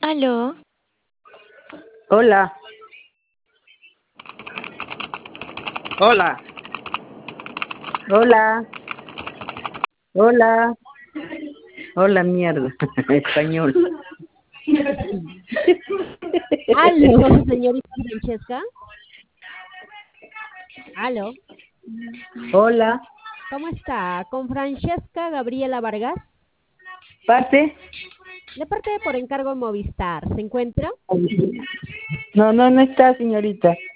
Aló, Hola, hola, hola, hola, hola, mierda, español. Aló, señorita Francesca. Aló, Hola, ¿cómo está? Con Francesca Gabriela Vargas, ¿parte? de parte de Por Encargo Movistar. ¿Se encuentra? No, no está, señorita.